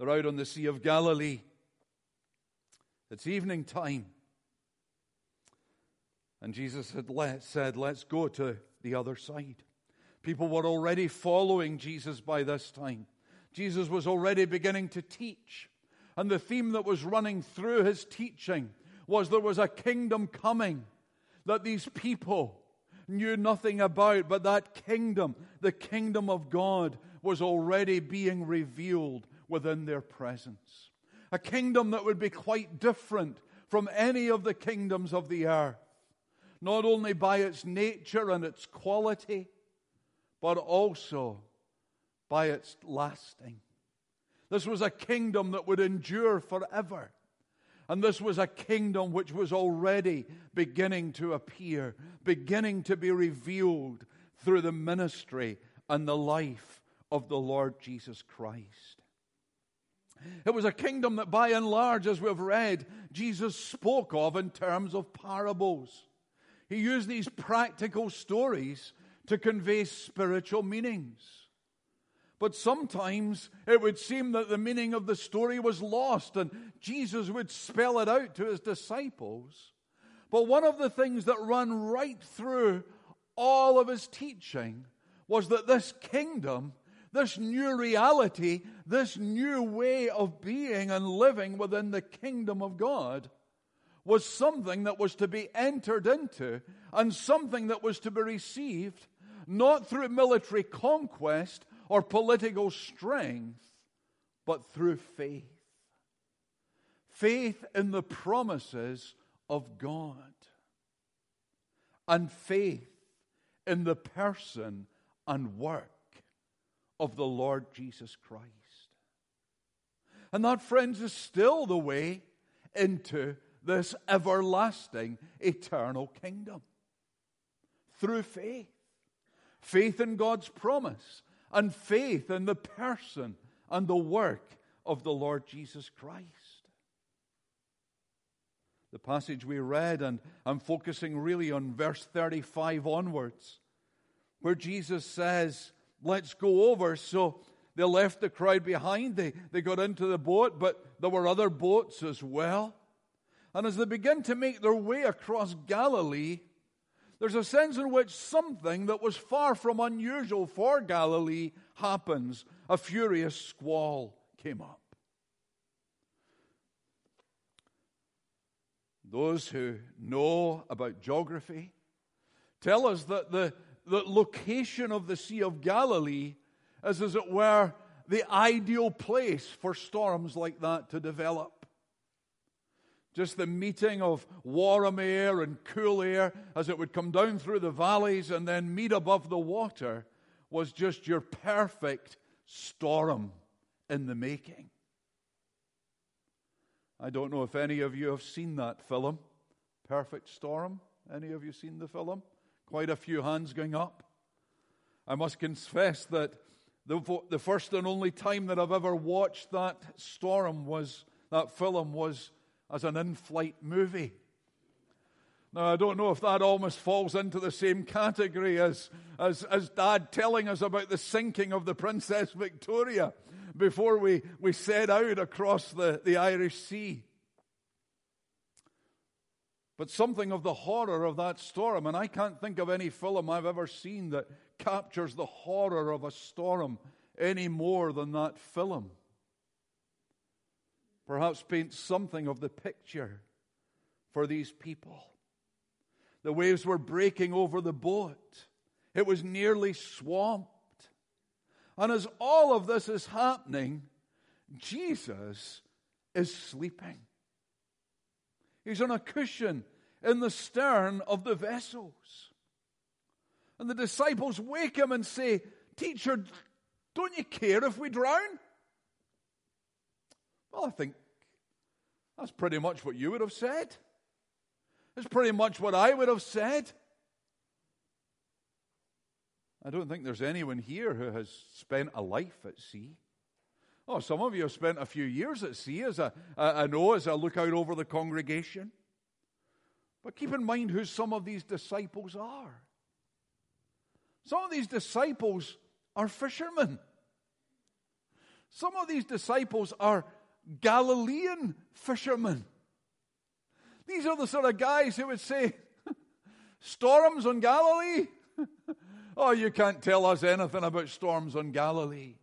They're out on the Sea of Galilee. It's evening time. And Jesus had said, let's go to the other side. People were already following Jesus by this time. Jesus was already beginning to teach. And the theme that was running through his teaching was there was a kingdom coming that these people knew nothing about, but that kingdom, the kingdom of God, was already being revealed within their presence. A kingdom that would be quite different from any of the kingdoms of the earth, not only by its nature and its quality, but also by its lasting. This was a kingdom that would endure forever. And this was a kingdom which was already beginning to appear, beginning to be revealed through the ministry and the life of the Lord Jesus Christ. It was a kingdom that by and large, as we've read, Jesus spoke of in terms of parables. He used these practical stories to convey spiritual meanings. But sometimes it would seem that the meaning of the story was lost, and Jesus would spell it out to his disciples. But one of the things that ran right through all of his teaching was that this kingdom, this new reality, this new way of being and living within the kingdom of God was something that was to be entered into and something that was to be received not through military conquest or political strength, but through faith. Faith in the promises of God. And faith in the person and work of the Lord Jesus Christ. And that, friends, is still the way into this everlasting, eternal kingdom. Through faith. Faith in God's promise. And faith in the person and the work of the Lord Jesus Christ. The passage we read, and I'm focusing really on verse 35 onwards, where Jesus says, let's go over. So they left the crowd behind. They got into the boat, but there were other boats as well. And as they begin to make their way across Galilee, there's a sense in which something that was far from unusual for Galilee happens. A furious squall came up. Those who know about geography tell us that the location of the Sea of Galilee is, as it were, the ideal place for storms like that to develop. Just the meeting of warm air and cool air as it would come down through the valleys and then meet above the water was just your perfect storm in the making. I don't know if any of you have seen that film, Perfect Storm. Any of you seen the film? Quite a few hands going up. I must confess that the first and only time that I've ever watched that film was as an in-flight movie. Now, I don't know if that almost falls into the same category as Dad telling us about the sinking of the Princess Victoria before we set out across the Irish Sea. But something of the horror of that storm, and I can't think of any film I've ever seen that captures the horror of a storm any more than that film. Perhaps paints something of the picture for these people. The waves were breaking over the boat. It was nearly swamped. And as all of this is happening, Jesus is sleeping. He's on a cushion in the stern of the vessels. And the disciples wake him and say, "Teacher, don't you care if we drown?" Well, I think that's pretty much what you would have said. It's pretty much what I would have said. I don't think there's anyone here who has spent a life at sea. Oh, some of you have spent a few years at sea, as I know as I look out over the congregation. But keep in mind who some of these disciples are. Some of these disciples are fishermen. Some of these disciples are Galilean fishermen. These are the sort of guys who would say, storms on Galilee? Oh, you can't tell us anything about storms on Galilee.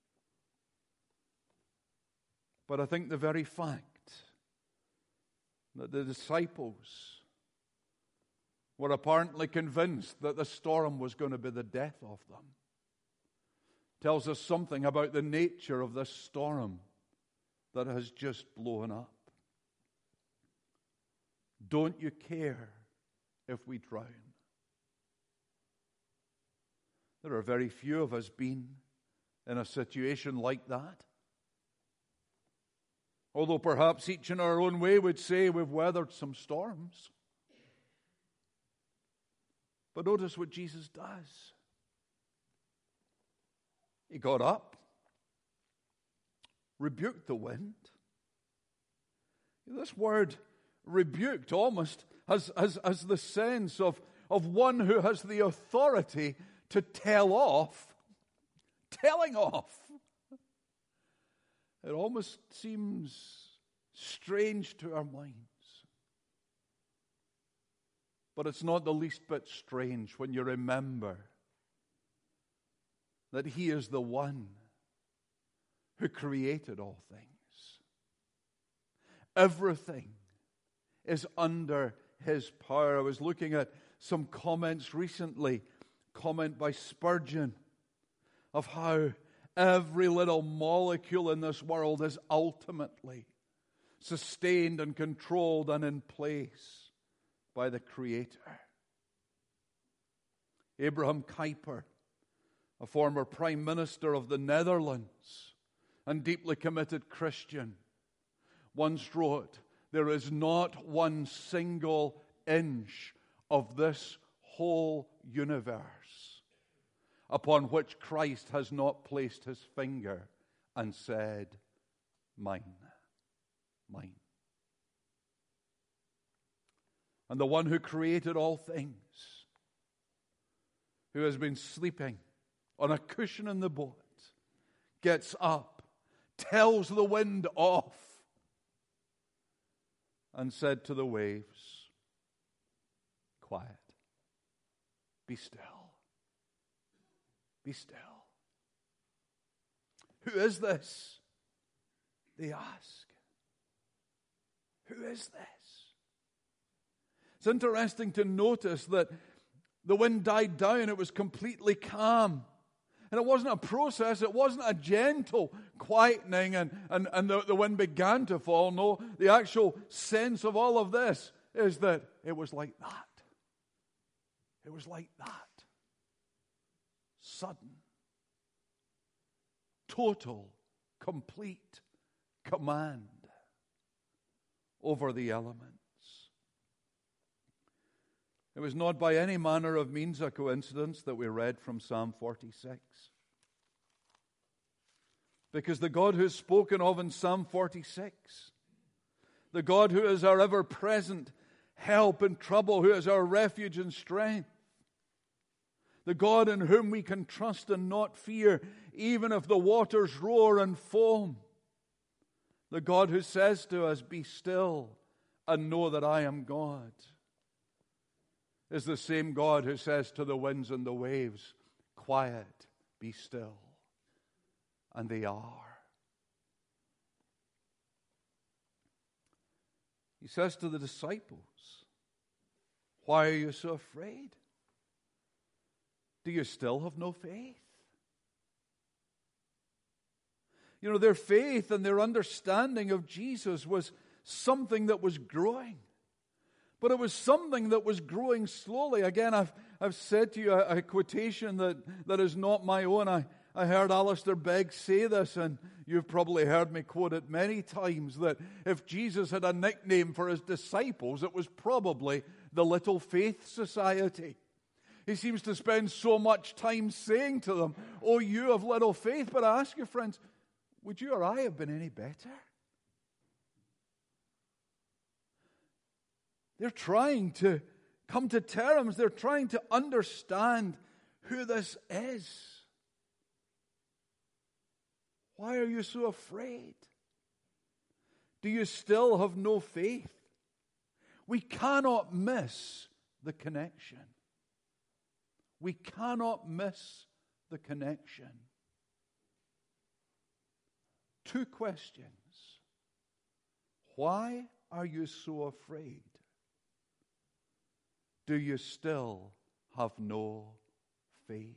But I think the very fact that the disciples were apparently convinced that the storm was going to be the death of them tells us something about the nature of this storm that has just blown up. Don't you care if we drown? There are very few of us been in a situation like that. Although perhaps each in our own way would say we've weathered some storms. But notice what Jesus does. He got up, rebuked the wind. This word rebuked almost has the sense of one who has the authority to tell off, telling off. It almost seems strange to our minds. But it's not the least bit strange when you remember that He is the one who created all things. Everything is under His power. I was looking at some comments recently, comment by Spurgeon, of how every little molecule in this world is ultimately sustained and controlled and in place by the Creator. Abraham Kuyper, a former Prime Minister of the Netherlands and deeply committed Christian, once wrote, "There is not one single inch of this whole universe upon which Christ has not placed His finger and said, 'Mine, mine.'" And the one who created all things, who has been sleeping on a cushion in the boat, gets up, tells the wind off, and said to the waves, "Quiet, be still, be still." Who is this? They ask. Who is this? It's interesting to notice that the wind died down. It was completely calm. And it wasn't a process. It wasn't a gentle quietening and the wind began to fall. No, the actual sense of all of this is that it was like that. It was like that. Sudden, total, complete command over the elements. It was not by any manner of means a coincidence that we read from Psalm 46. Because the God who is spoken of in Psalm 46, the God who is our ever-present help in trouble, who is our refuge and strength, the God in whom we can trust and not fear, even if the waters roar and foam, the God who says to us, "Be still and know that I am God," is the same God who says to the winds and the waves, "Quiet, be still." And they are. He says to the disciples, "Why are you so afraid? Do you still have no faith?" You know, their faith and their understanding of Jesus was something that was growing. But it was something that was growing slowly. Again, I've said to you a quotation that is not my own. I heard Alistair Begg say this, and you've probably heard me quote it many times, that if Jesus had a nickname for His disciples, it was probably the Little Faith Society. He seems to spend so much time saying to them, "Oh, you have little faith." But I ask you, friends, would you or I have been any better? They're trying to come to terms. They're trying to understand who this is. Why are you so afraid? Do you still have no faith? We cannot miss the connection. We cannot miss the connection. Two questions. Why are you so afraid? Do you still have no faith?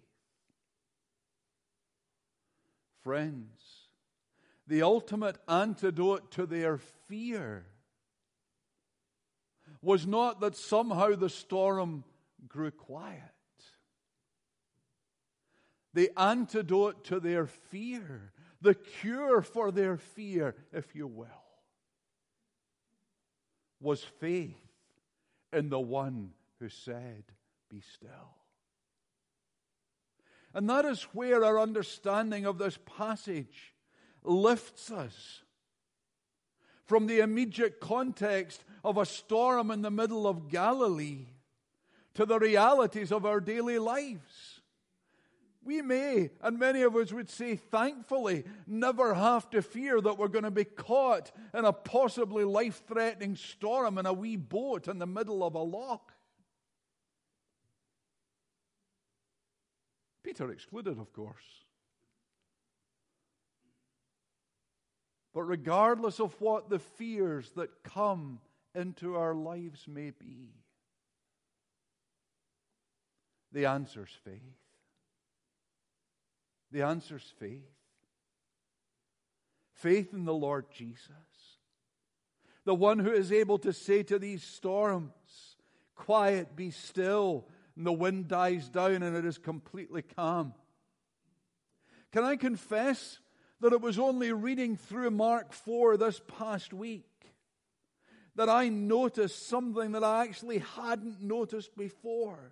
Friends, the ultimate antidote to their fear was not that somehow the storm grew quiet. The antidote to their fear, the cure for their fear, if you will, was faith in the one who said, "Be still." And that is where our understanding of this passage lifts us from the immediate context of a storm in the middle of Galilee to the realities of our daily lives. We may, and many of us would say thankfully, never have to fear that we're going to be caught in a possibly life-threatening storm in a wee boat in the middle of a loch. Peter excluded, of course. But regardless of what the fears that come into our lives may be, the answer's faith. The answer's faith. Faith in the Lord Jesus. The one who is able to say to these storms, "Quiet, be still," and the wind dies down and it is completely calm. Can I confess that it was only reading through Mark 4 this past week that I noticed something that I actually hadn't noticed before.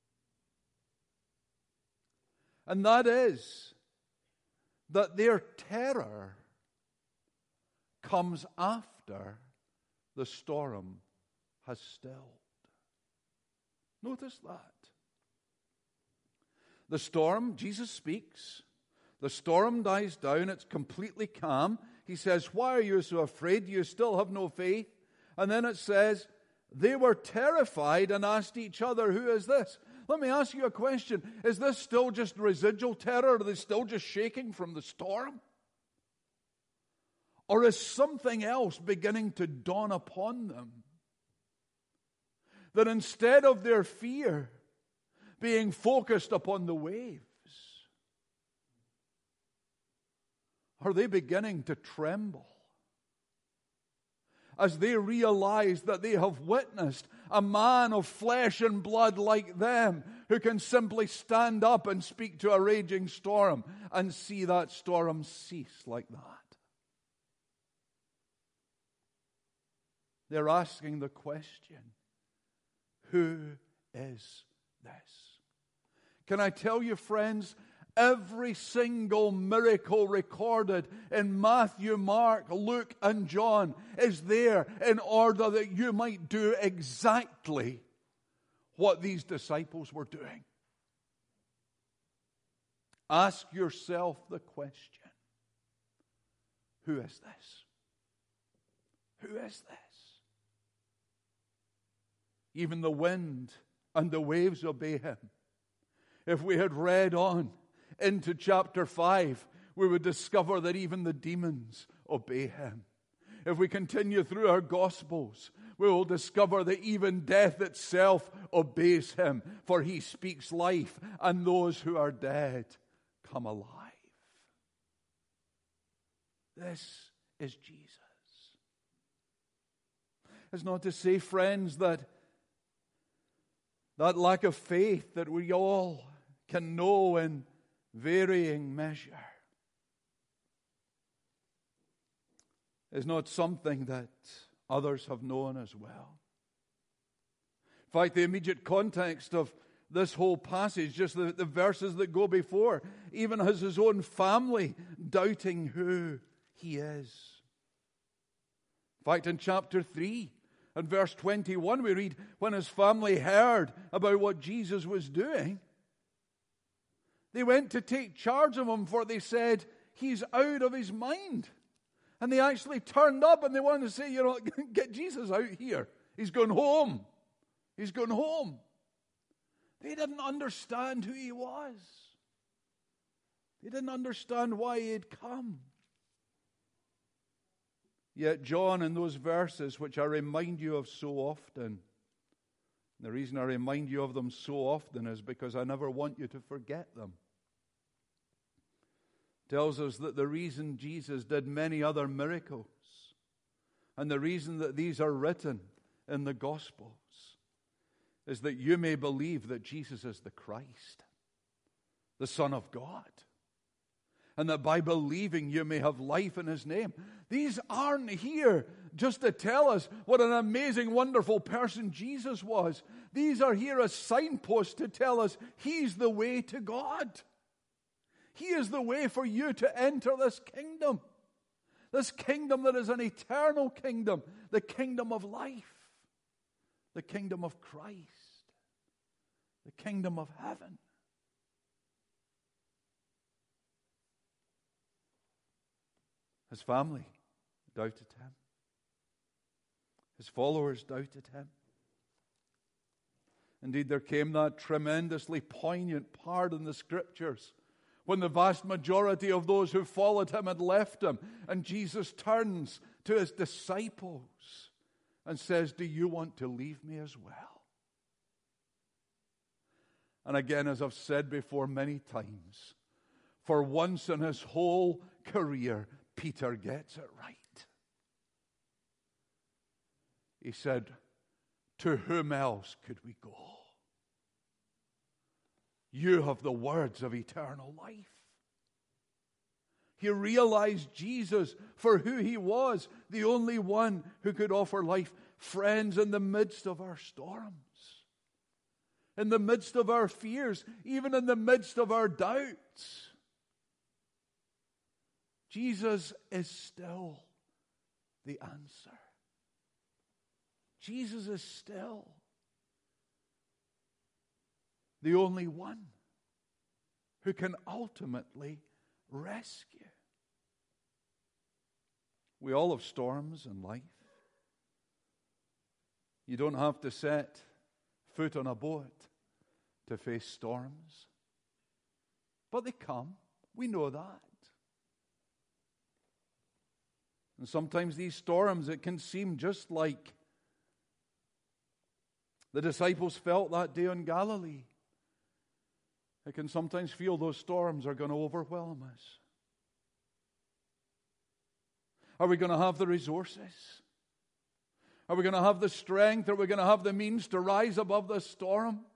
And that is that their terror comes after the storm has stilled. Notice that. The storm, Jesus speaks. The storm dies down. It's completely calm. He says, "Why are you so afraid? Do you still have no faith?" And then it says, they were terrified and asked each other, "Who is this?" Let me ask you a question. Is this still just residual terror? Are they still just shaking from the storm? Or is something else beginning to dawn upon them? That instead of their fear being focused upon the waves, are they beginning to tremble as they realize that they have witnessed a man of flesh and blood like them who can simply stand up and speak to a raging storm and see that storm cease like that? They're asking the question, who is this? Can I tell you, friends, every single miracle recorded in Matthew, Mark, Luke, and John is there in order that you might do exactly what these disciples were doing. Ask yourself the question, who is this? Who is this? Even the wind and the waves obey him. If we had read on into chapter 5, we would discover that even the demons obey him. If we continue through our Gospels, we will discover that even death itself obeys him, for he speaks life, and those who are dead come alive. This is Jesus. It's not to say, friends, that lack of faith that we all can know in varying measure is not something that others have known as well. In fact, the immediate context of this whole passage, just the verses that go before, even has his own family doubting who he is. In fact, in chapter 3, in verse 21, we read, when his family heard about what Jesus was doing, they went to take charge of him, for they said, he's out of his mind. And they actually turned up and they wanted to say, get Jesus out here. He's going home. He's going home. They didn't understand who he was. They didn't understand why he had come. Yet John, in those verses, which I remind you of so often, the reason I remind you of them so often is because I never want you to forget them, tells us that the reason Jesus did many other miracles, and the reason that these are written in the Gospels, is that you may believe that Jesus is the Christ, the Son of God, and that by believing you may have life in his name. These aren't here just to tell us what an amazing, wonderful person Jesus was. These are here as signposts to tell us he's the way to God. He is the way for you to enter this kingdom that is an eternal kingdom, the kingdom of life, the kingdom of Christ, the kingdom of heaven. His family doubted him. His followers doubted him. Indeed, there came that tremendously poignant part in the Scriptures when the vast majority of those who followed him had left him, and Jesus turns to his disciples and says, "Do you want to leave me as well?" And again, as I've said before many times, for once in his whole career, Peter gets it right. He said, "To whom else could we go? You have the words of eternal life." He realized Jesus for who he was, the only one who could offer life. Friends, in the midst of our storms, in the midst of our fears, even in the midst of our doubts, Jesus is still the answer. Jesus is still the only one who can ultimately rescue. We all have storms in life. You don't have to set foot on a boat to face storms. But they come. We know that. And sometimes these storms, it can seem just like the disciples felt that day in Galilee. It can sometimes feel those storms are going to overwhelm us. Are we going to have the resources? Are we going to have the strength? Are we going to have the means to rise above this storm?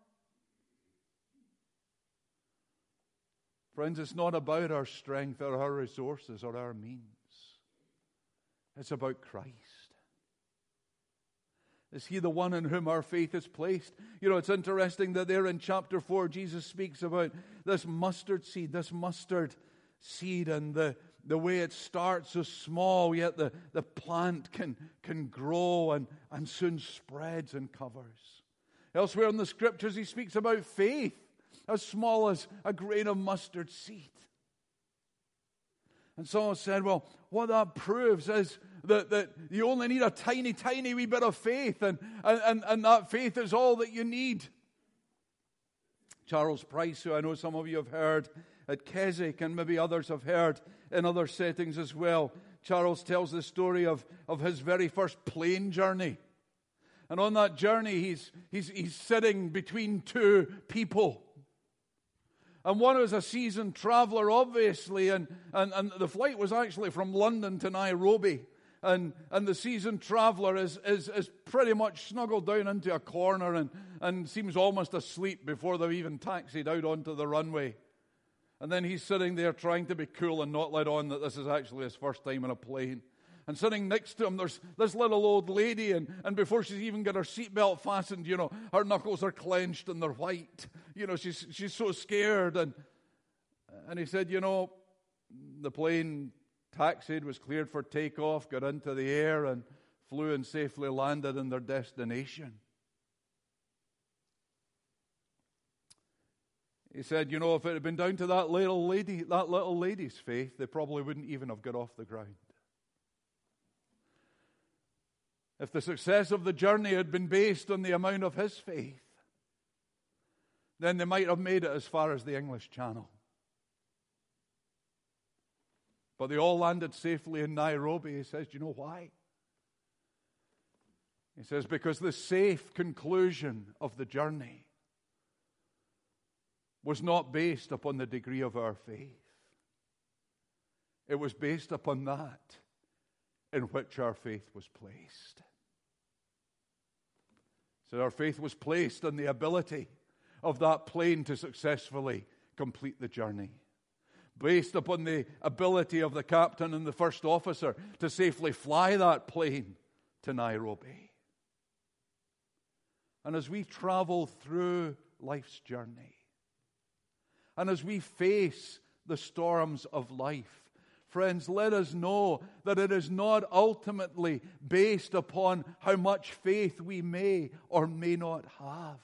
Friends, it's not about our strength or our resources or our means. It's about Christ. Is he the one in whom our faith is placed? It's interesting that there in chapter 4, Jesus speaks about this mustard seed, and the way it starts so small, yet the plant can grow and soon spreads and covers. Elsewhere in the Scriptures, he speaks about faith as small as a grain of mustard seed. And someone said, well, what that proves is that you only need a tiny, tiny wee bit of faith, and that faith is all that you need. Charles Price, who I know some of you have heard at Keswick, and maybe others have heard in other settings as well. Charles tells the story of his very first plane journey. And on that journey, he's sitting between two people. And one was a seasoned traveler, obviously, and the flight was actually from London to Nairobi. And the seasoned traveler is pretty much snuggled down into a corner and seems almost asleep before they've even taxied out onto the runway. And then he's sitting there trying to be cool and not let on that this is actually his first time in a plane. And sitting next to him, there's this little old lady, and before she's even got her seatbelt fastened, her knuckles are clenched and they're white. She's so scared. And he said, the plane taxied, was cleared for takeoff, got into the air and flew and safely landed in their destination. He said, you know, if it had been down to that little lady's faith, they probably wouldn't even have got off the ground. If the success of the journey had been based on the amount of his faith, then they might have made it as far as the English Channel. But they all landed safely in Nairobi. He says, do you know why? He says, because the safe conclusion of the journey was not based upon the degree of our faith. It was based upon that in which our faith was placed. So our faith was placed on the ability of that plane to successfully complete the journey. Based upon the ability of the captain and the first officer to safely fly that plane to Nairobi. And as we travel through life's journey, and as we face the storms of life, friends, let us know that it is not ultimately based upon how much faith we may or may not have.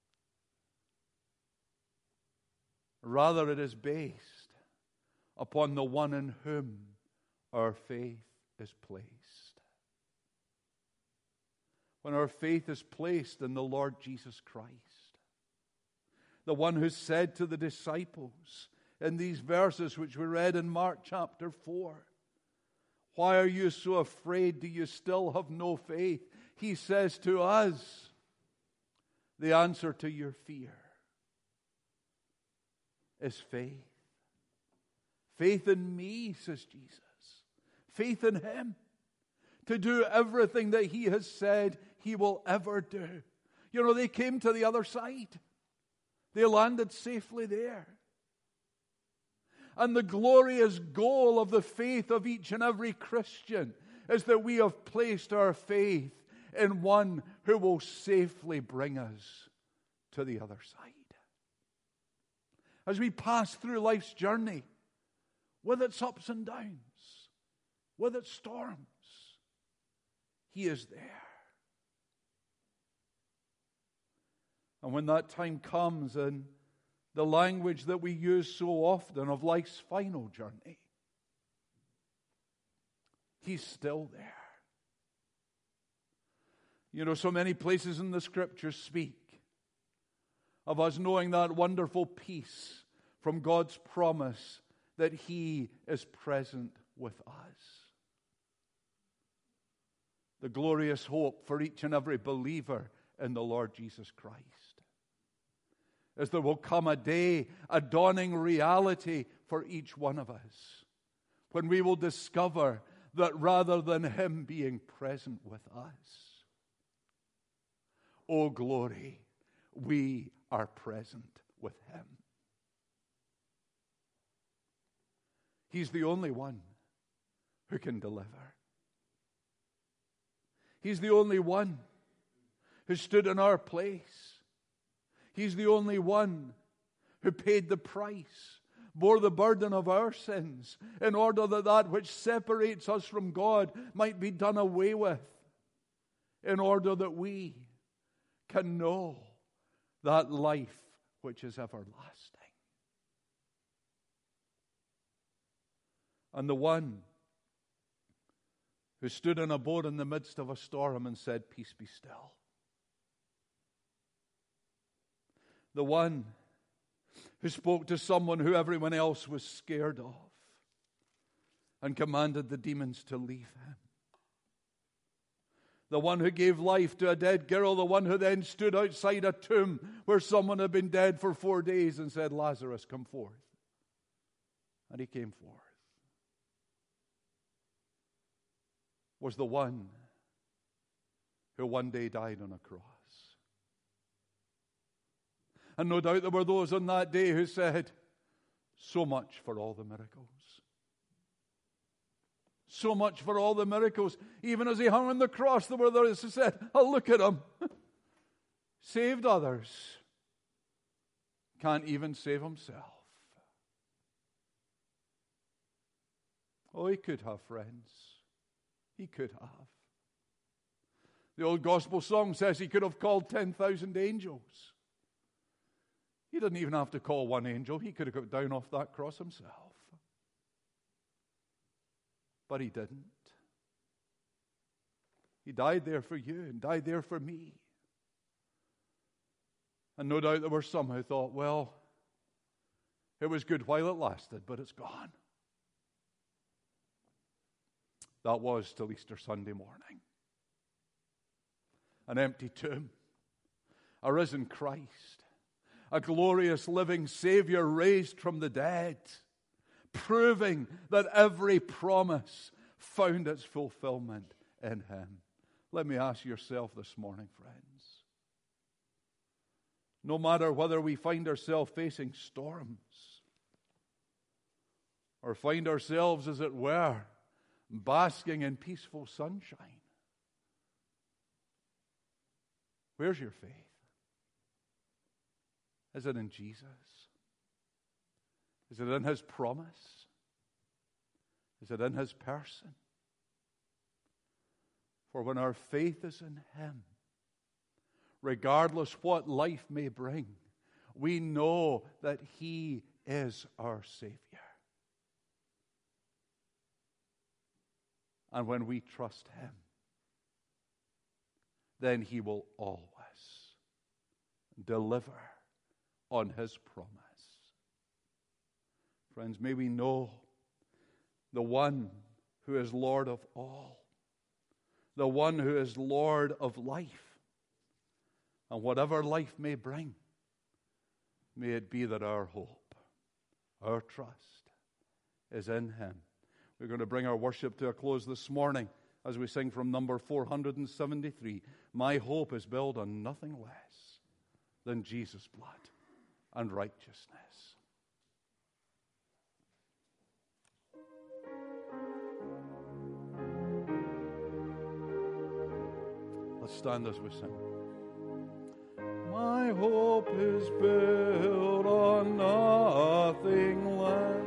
Rather, it is based upon the one in whom our faith is placed. When our faith is placed in the Lord Jesus Christ, the one who said to the disciples in these verses which we read in Mark chapter 4, why are you so afraid? Do you still have no faith? He says to us, the answer to your fear is faith. Faith in me, says Jesus. Faith in him to do everything that he has said he will ever do. You know, they came to the other side. They landed safely there. And the glorious goal of the faith of each and every Christian is that we have placed our faith in one who will safely bring us to the other side. As we pass through life's journey, with its ups and downs, with its storms, he is there. And when that time comes, in the language that we use so often of life's final journey, he's still there. You know, so many places in the Scriptures speak of us knowing that wonderful peace from God's promise that he is present with us. The glorious hope for each and every believer in the Lord Jesus Christ is there will come a day, a dawning reality for each one of us, when we will discover that rather than him being present with us, oh glory, we are present with him. He's the only one who can deliver. He's the only one who stood in our place. He's the only one who paid the price, bore the burden of our sins, in order that that which separates us from God might be done away with, in order that we can know that life which is everlasting. And the one who stood in a boat in the midst of a storm and said, "Peace be still." The one who spoke to someone who everyone else was scared of and commanded the demons to leave him. The one who gave life to a dead girl, the one who then stood outside a tomb where someone had been dead for 4 days and said, "Lazarus, come forth." And he came forth. Was the one who one day died on a cross. And no doubt there were those on that day who said, "So much for all the miracles. So much for all the miracles." Even as he hung on the cross, there were those who said, "Oh, look at him. Saved others. Can't even save himself." Oh, he could have, friends. He could have. The old gospel song says he could have called 10,000 angels. He didn't even have to call one angel. He could have got down off that cross himself. But he didn't. He died there for you and died there for me. And no doubt there were some who thought, well, it was good while it lasted, but it's gone. That was till Easter Sunday morning. An empty tomb, a risen Christ, a glorious living Savior raised from the dead, proving that every promise found its fulfillment in Him. Let me ask yourself this morning, friends. No matter whether we find ourselves facing storms or find ourselves, as it were, basking in peaceful sunshine, where's your faith? Is it in Jesus? Is it in His promise? Is it in His person? For when our faith is in Him, regardless what life may bring, we know that He is our Savior. And when we trust Him, then He will always deliver on His promise. Friends, may we know the one who is Lord of all, the one who is Lord of life. And whatever life may bring, may it be that our hope, our trust is in Him. We're going to bring our worship to a close this morning as we sing from number 473. My hope is built on nothing less than Jesus' blood and righteousness. Let's stand as we sing. My hope is built on nothing less.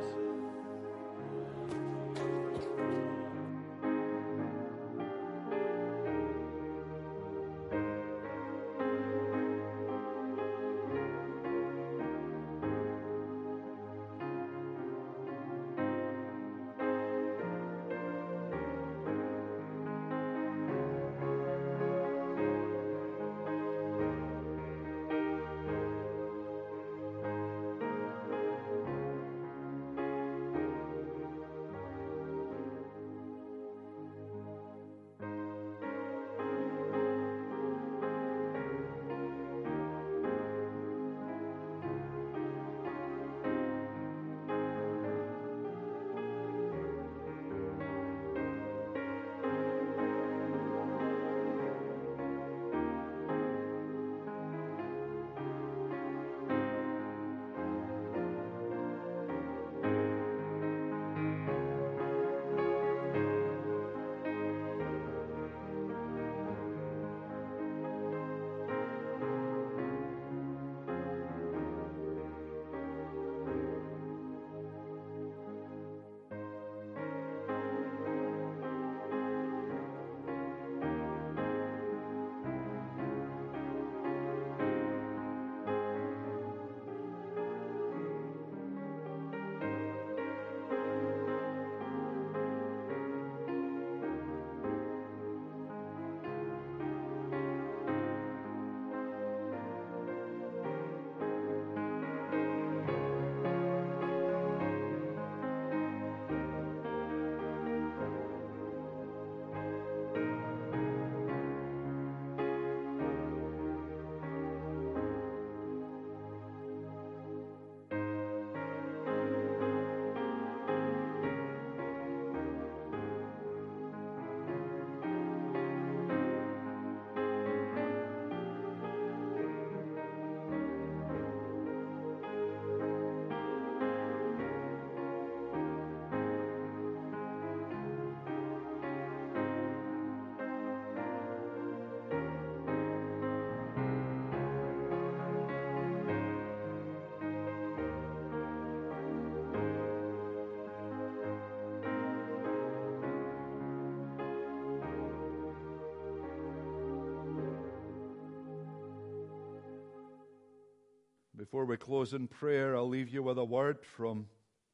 Before we close in prayer, I'll leave you with a word from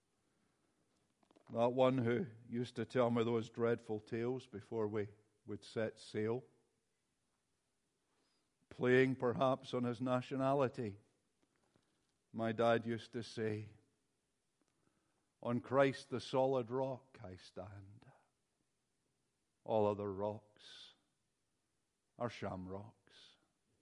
that one who used to tell me those dreadful tales before we would set sail, playing perhaps on his nationality. My dad used to say, "On Christ the solid rock I stand. All other rocks are sham rocks."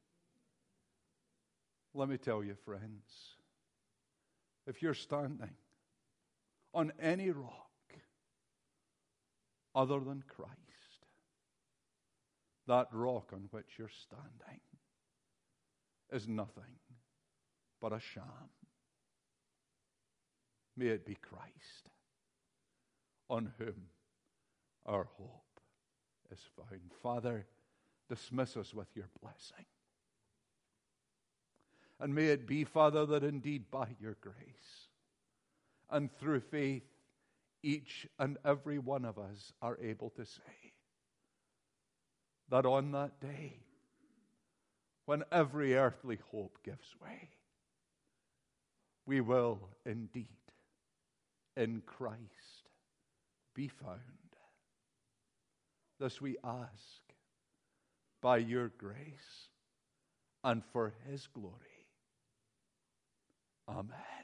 Let me tell you, friends, if you're standing on any rock other than Christ, that rock on which you're standing is nothing but a sham. May it be Christ, on whom our hope is found. Father, dismiss us with your blessing. And may it be, Father, that indeed by your grace and through faith, each and every one of us are able to say that on that day, when every earthly hope gives way, we will indeed in Christ be found. This we ask by your grace and for his glory. Amen.